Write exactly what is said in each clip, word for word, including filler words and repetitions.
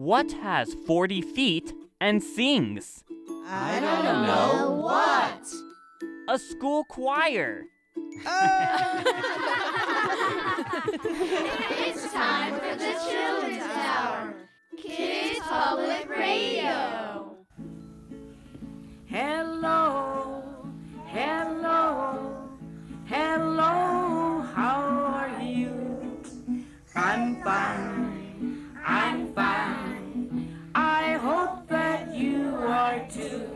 What has forty feet and sings? I don't know. What? A school choir. It's time for the Children's Hour. Kids Public Radio. Hello, hello, hello, how are you? I'm fine, I'm fine. I hope that you are too.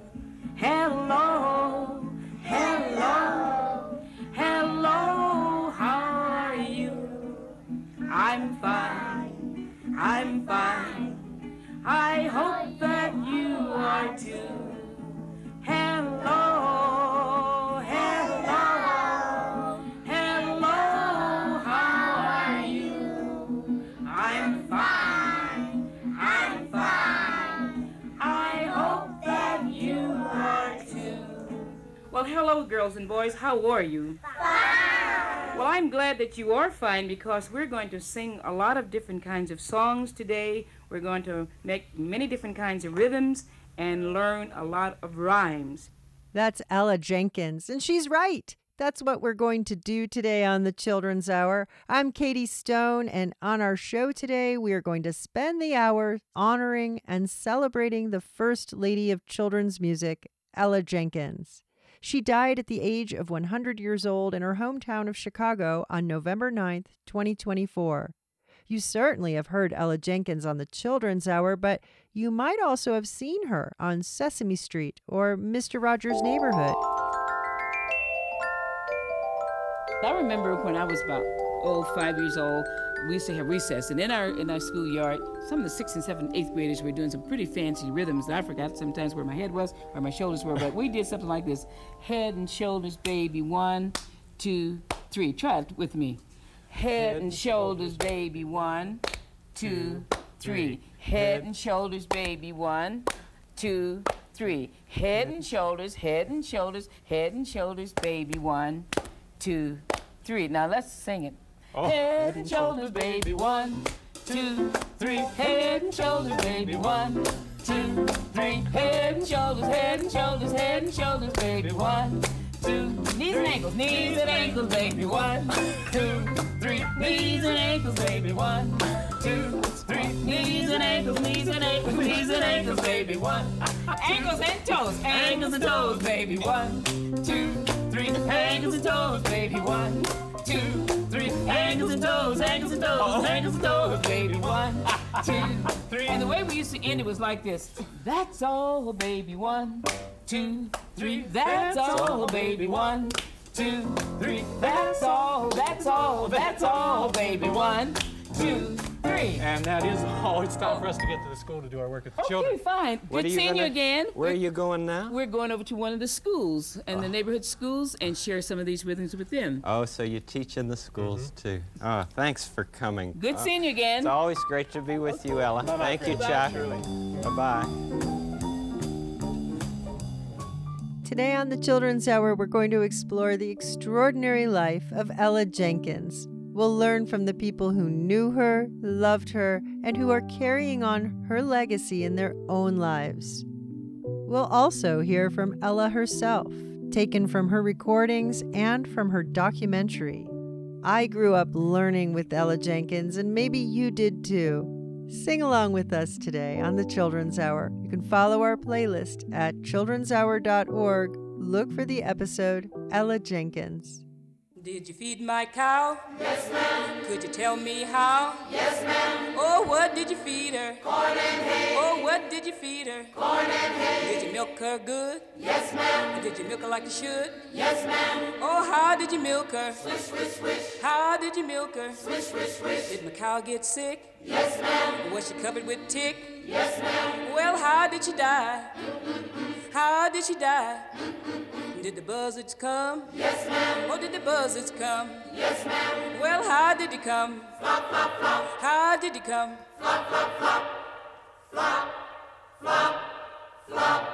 Hello, hello, hello, how are you? I'm fine, I'm fine. I hope that you are too. Hello, hello, hello, how are you? I'm fine, I'm fine. I hope that you are too. Well, hello, girls and boys. How are you? Fine. Well, I'm glad that you are fine because we're going to sing a lot of different kinds of songs today. We're going to make many different kinds of rhythms and learn a lot of rhymes. That's Ella Jenkins, and she's right. That's what we're going to do today on the Children's Hour. I'm Katie Stone, and on our show today, we are going to spend the hour honoring and celebrating the First Lady of Children's Music, Ella Jenkins. She died at the age of one hundred years old in her hometown of Chicago on November ninth, twenty twenty-four. You certainly have heard Ella Jenkins on the Children's Hour, but you might also have seen her on Sesame Street or Mister Rogers' Neighborhood. I remember when I was about, oh, five years old, we used to have recess, and in our in our schoolyard, some of the sixth and seventh, eighth graders were doing some pretty fancy rhythms. I forgot sometimes where my head was, where my shoulders were, but we did something like this. Head and shoulders, baby, one, two, three. Try it with me. Head and shoulders, baby, one, two, three. Head and shoulders, baby, one, two, three. Head and shoulders, head and shoulders, head and shoulders, baby, one, two, three. Now let's sing it. Oh. Head and shoulders, baby, one, two, three. Head and shoulders, baby, one, two, three. Head and shoulders, head and shoulders, head and shoulders, baby, one, two, knees and ankles, knees and ankles, baby, one, two, three, knees and ankles, baby, one, two, three, knees and ankles, knees and ankles, knees and ankles, baby, one, ankles and toes, ankles and toes, baby, one, two, three, ankles and toes, baby, one, two, three, ankles and toes, ankles and toes, ankles and toes, baby, one, two, three. And the way we used to end it was like this. That's all, baby, one, two, three, that's all, baby, one, two, three, that's all, that's all, that's all, baby, one, two, three. And that is all. It's time for us to get to the school to do our work with the children. Okay, fine. What Good are you seeing gonna, you again. Where we're, are you going now? We're going over to one of the schools, and oh. the neighborhood schools, and share some of these rhythms with them. Oh, so you teach in the schools, mm-hmm. too. Oh, thanks for coming. Good uh, seeing you again. It's always great to be with you, Ella. Bye-bye, Thank you, Bye-bye, Chuck. Bye-bye. Today on the Children's Hour, we're going to explore the extraordinary life of Ella Jenkins. We'll learn from the people who knew her, loved her, and who are carrying on her legacy in their own lives. We'll also hear from Ella herself, taken from her recordings and from her documentary. I grew up learning with Ella Jenkins, and maybe you did too. Sing along with us today on the Children's Hour. You can follow our playlist at children's hour dot org. Look for the episode Ella Jenkins. Did you feed my cow? Yes, ma'am. Could you tell me how? Yes, ma'am. Oh, what did you feed her? Corn and hay. Oh, what did you feed her? Corn and hay. Did you milk her good? Yes, ma'am. Did you milk her like you should? Yes, ma'am. Oh, how did you milk her? Swish, swish, swish. How did you milk her? Swish, swish, swish. Did my cow get sick? Yes, ma'am. Was she covered with tick? Yes, ma'am. Well, how did she die? How did she die? Did the buzzards come? Yes, ma'am. Or did the buzzards come? Yes, ma'am. Well, how did he come? Flop, flop, flop. How did he come? Flop, flop, flop. Flop, flop, flop.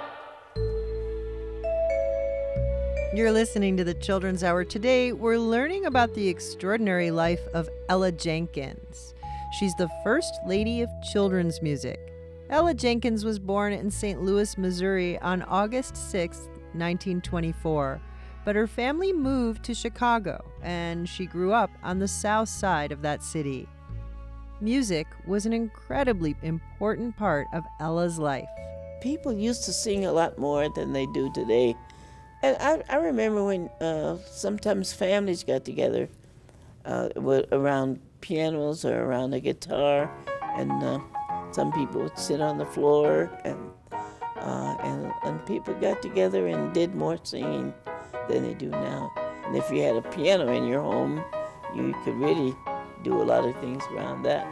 You're listening to the Children's Hour. Today, we're learning about the extraordinary life of Ella Jenkins. She's the first lady of children's music. Ella Jenkins was born in Saint Louis, Missouri on August sixth, nineteen twenty-four, but her family moved to Chicago, and she grew up on the south side of that city. Music was an incredibly important part of Ella's life. People used to sing a lot more than they do today. And I, I remember when uh, sometimes families got together uh, around pianos or around a guitar, and uh, some people would sit on the floor, and, uh, and and people got together and did more singing than they do now. And if you had a piano in your home, you could really do a lot of things around that.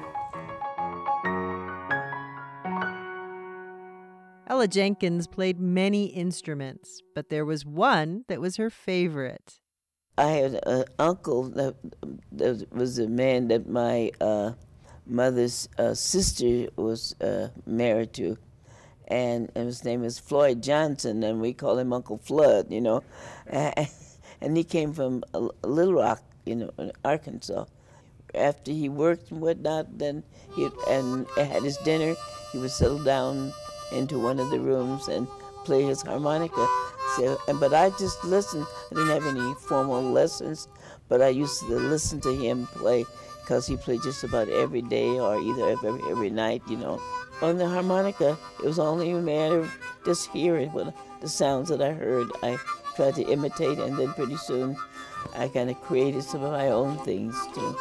Ella Jenkins played many instruments, but there was one that was her favorite. I had an uncle that, that was a man that my uh, mother's uh, sister was uh, married to, and, and his name is Floyd Johnson, and we call him Uncle Flood, you know. And he came from Little Rock, you know, in Arkansas. After he worked and whatnot, then he and had his dinner, he would settle down into one of the rooms and play his harmonica. So, and, but I just listened. I didn't have any formal lessons, but I used to listen to him play because he played just about every day or either every, every night, you know. On the harmonica, it was only a matter of just hearing what the sounds that I heard. I tried to imitate, and then pretty soon I kind of created some of my own things too.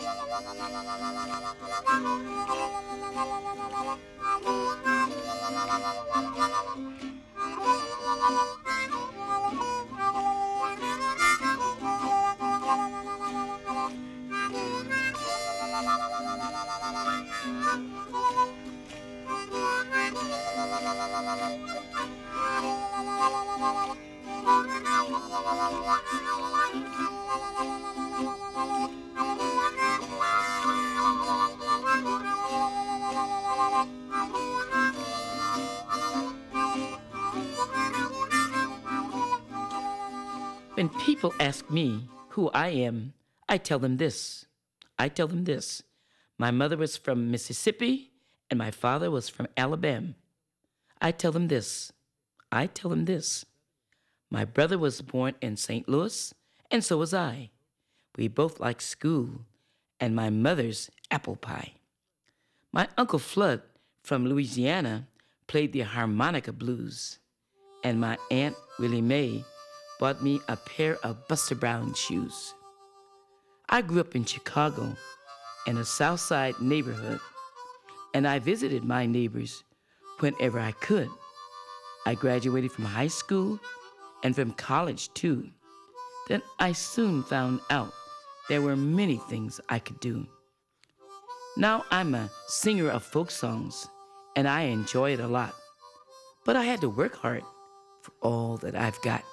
When people ask me who I am, I tell them this. I tell them this. My mother was from Mississippi and my father was from Alabama. I tell them this. I tell them this. My brother was born in Saint Louis, and so was I. We both liked school and my mother's apple pie. My Uncle Flood from Louisiana played the harmonica blues, and my Aunt Willie Mae bought me a pair of Buster Brown shoes. I grew up in Chicago in a South Side neighborhood, and I visited my neighbors whenever I could. I graduated from high school and from college too. Then I soon found out there were many things I could do. Now I'm a singer of folk songs, and I enjoy it a lot. But I had to work hard for all that I've got.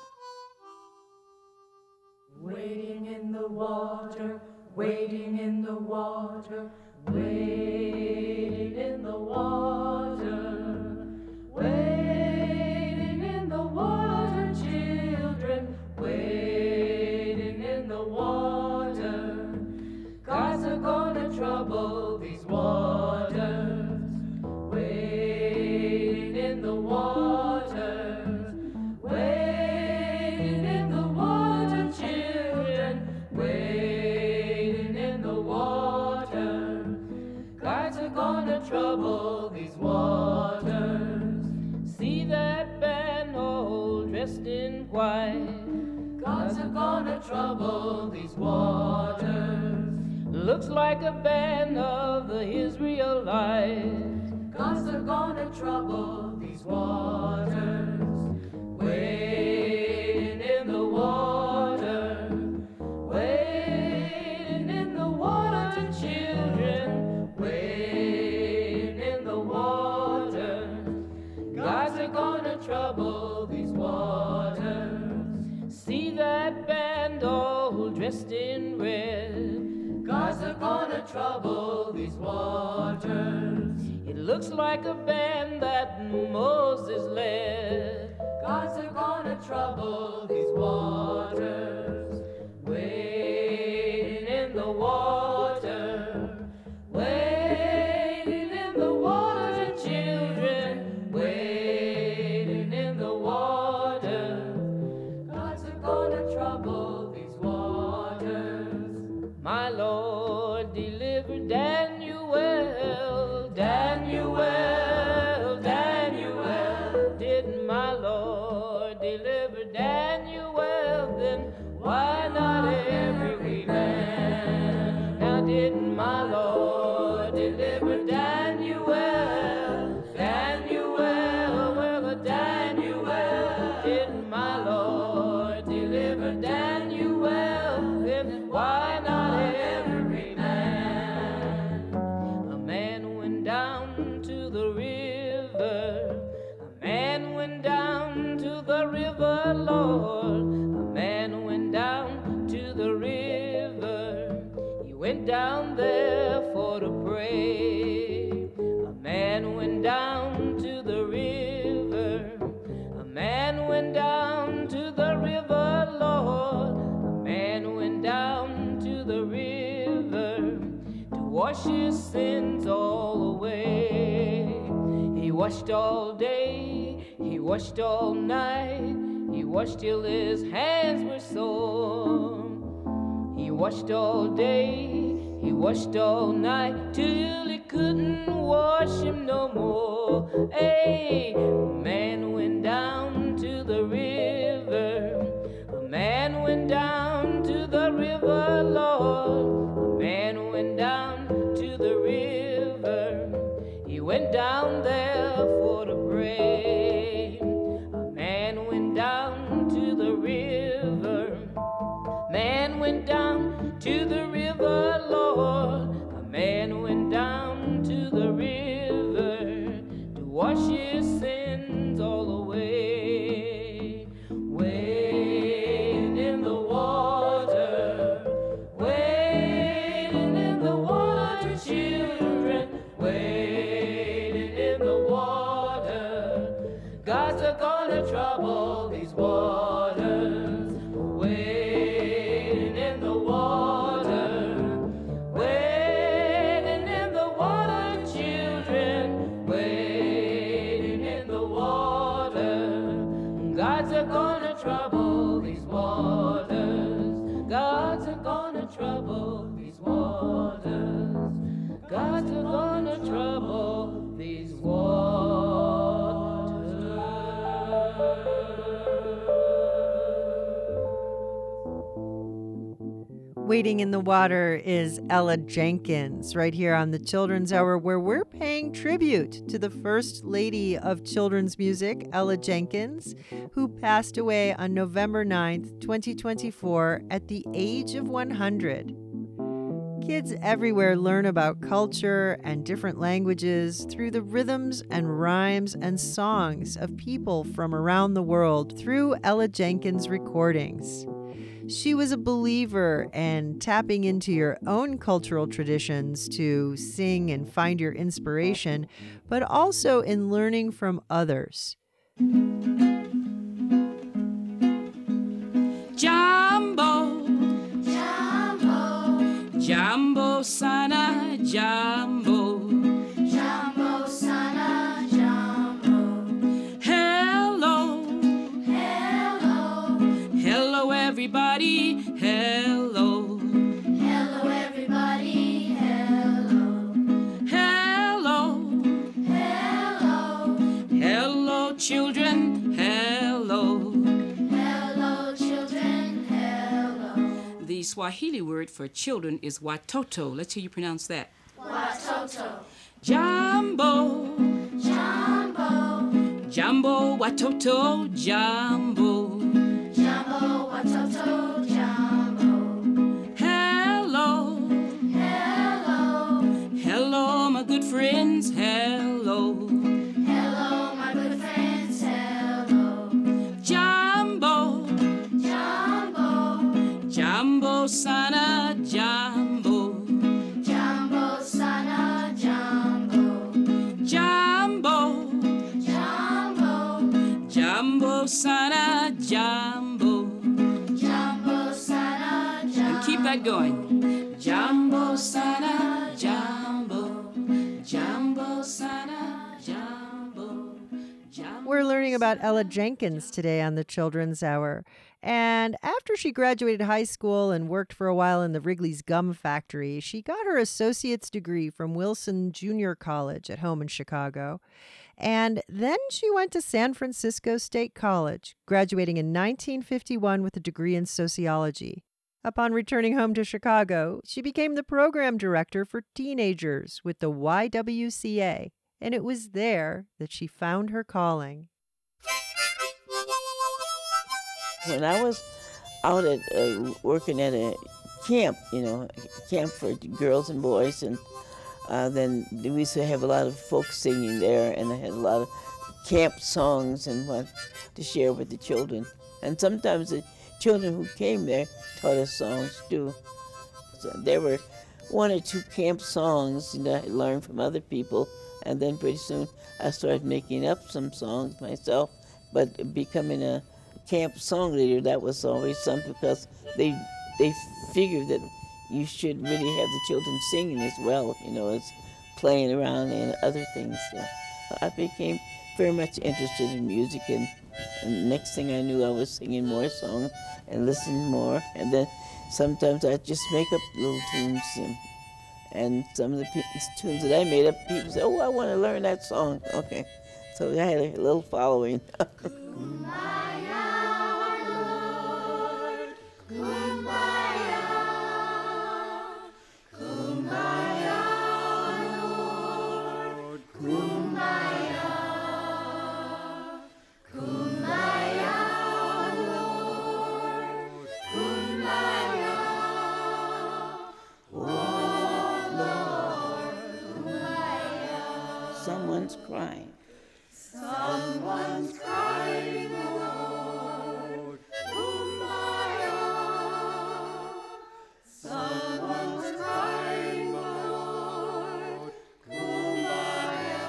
Wading in the water, wading in the water, wading in the water, wading in the water, children, wading in the water. Gods are gonna trouble these waters, wading in the water, wading in the water, children, wading in the water. Gods are gonna trouble these waters. See that band all dressed in white. Gods are gonna trouble these waters. Looks like a band of the Israelites. Gods are gonna trouble these waters. Wading in the water, wading in the water, children, wading in the water. Gods are gonna trouble these waters. See that band all dressed in red. Gods are gonna trouble these waters. It looks like a band that Moses led. Gods are gonna trouble these waters. Wading in the water, wading my Lord deliver Daniel, Daniel, Daniel? Did my Lord deliver Daniel? Then why not every man? Now did my Lord deliver Daniel? Daniel, well, Daniel, did my Lord deliver Daniel? Then why not every man? A man went down to the river, a man went down to the river, Lord. A man went down to the river, he went down there for to pray. A man went down to the river, a man went down to the river, Lord. A man went down to the river to wash his sins all away. He washed all day, he washed all night, he washed till his hands were sore. He washed all day, he washed all night, till he couldn't wash him no more. Hey, a man went down to the river, a man went down to the river, Lord. A man went down to the river, he went down there for to pray. A man went down to the river, man went down to the river, Lord. A man went down to the river to wash his sins all away. Wading in the water, wading in the water, children, wading in the water. God's a gonna trouble these waters. Wading in the water, wading in the water, children, wading in the water. God's a gonna trouble these waters. God's a gonna trouble these waters. God's a gonna trouble these Waiting in the Water is Ella Jenkins, right here on the Children's Hour, where we're paying tribute to the first lady of children's music, Ella Jenkins, who passed away on November ninth, twenty twenty-four, at the age of one hundred. Kids everywhere learn about culture and different languages through the rhythms and rhymes and songs of people from around the world through Ella Jenkins recordings. She was a believer in tapping into your own cultural traditions to sing and find your inspiration, but also in learning from others. Jambo, Jambo, Jambo sana, Jambo. Jambo sana, Jambo. Hello, Hello, hello everybody, hello. hello everybody, hello. Hello, Hello, hello children, hello. hello children, hello. The Swahili word for children is watoto. Let's hear you pronounce that. Watoto, Jambo, Jambo, Jambo, watoto, Jambo. Jambo, Watoto, Jambo. Hello, Hello, hello my good friends, hello. hello my good friends, hello. Jambo, Jambo, Jambo sana, Jambo. Jambo sana, Jambo. Jambo, Jambo, Jambo sana, Jambo. Jambo sana, Jambo. And keep that going. Jambo sana, Jambo. Jambo sana, Jambo. Jambo. We're learning about Ella Jenkins today on the Children's Hour. And after she graduated high school and worked for a while in the Wrigley's Gum Factory, she got her associate's degree from Wilson Junior College at home in Chicago. And then she went to San Francisco State College, graduating in nineteen fifty-one with a degree in sociology. Upon returning home to Chicago, she became the program director for teenagers with the Y W C A, and it was there that she found her calling. When I was out at uh, working at a camp, you know, a camp for girls and boys, and uh, then we used to have a lot of folk singing there, and I had a lot of camp songs and what to share with the children. And sometimes the children who came there taught us songs too. So there were one or two camp songs that I learned from other people, and then pretty soon I started making up some songs myself. But becoming a camp song leader, that was always something, because they they figured that you should really have the children singing as well, you know, as playing around and other things. So I became very much interested in music, and, and next thing I knew, I was singing more songs and listening more, and then sometimes I'd just make up little tunes, and, and some of the p- tunes that I made up, people say, oh, I want to learn that song. Okay, so I had a little following. Someone's crying. Someone's crying, Lord, Kumbaya. Someone's crying, Lord, Kumbaya.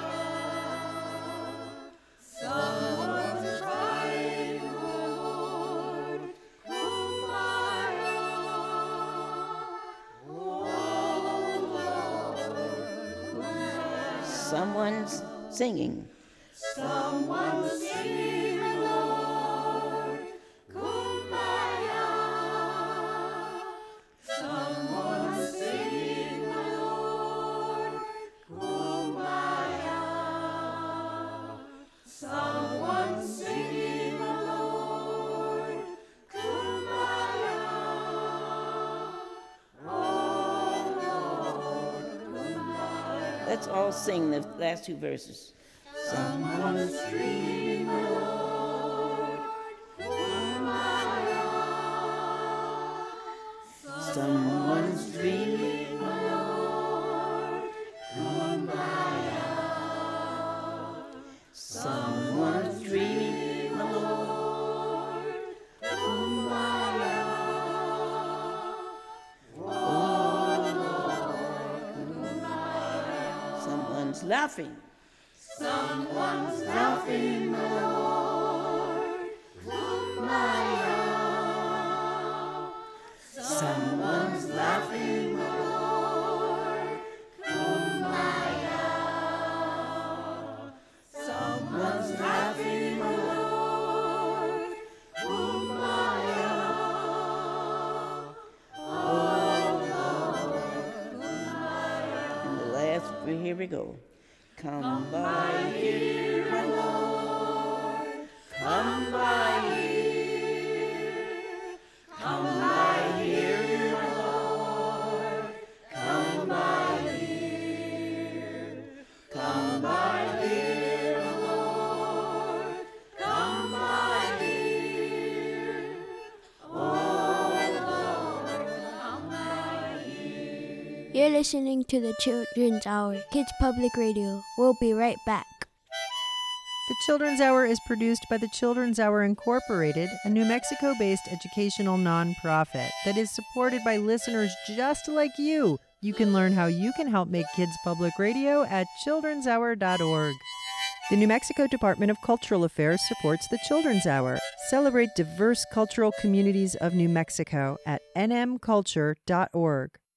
Someone's crying, Lord, Kumbaya. Oh, Lord. Someone's singing. Someone's singing, Lord, Kumbaya. Someone's singing, Lord, Kumbaya. Someone's singing, Lord, Kumbaya. Oh, Lord, Kumbaya. Let's all sing the last two verses. Someone's dreaming, Lord, Kumbaya. Someone's dreaming, Lord, Kumbaya. someone's dreaming, Lord, Kumbaya. someone's laughing. Someone's laughing, Lord, Kumbaya. Someone's laughing, Lord, Kumbaya. Someone's laughing, Lord, Kumbaya. Oh, Lord, Kumbaya. And the last, here we go. Come by here, my Lord, come by here. Come by here, my Lord, come by here. Come by here, my Lord, come by here. Oh, Lord, come by here. You're listening to the Children's Hour, Kids Public Radio. We'll be right back. The Children's Hour is produced by the Children's Hour Incorporated, a New Mexico-based educational nonprofit that is supported by listeners just like you. You can learn how you can help make Kids Public Radio at children's hour dot org. The New Mexico Department of Cultural Affairs supports the Children's Hour. Celebrate diverse cultural communities of New Mexico at n m culture dot org.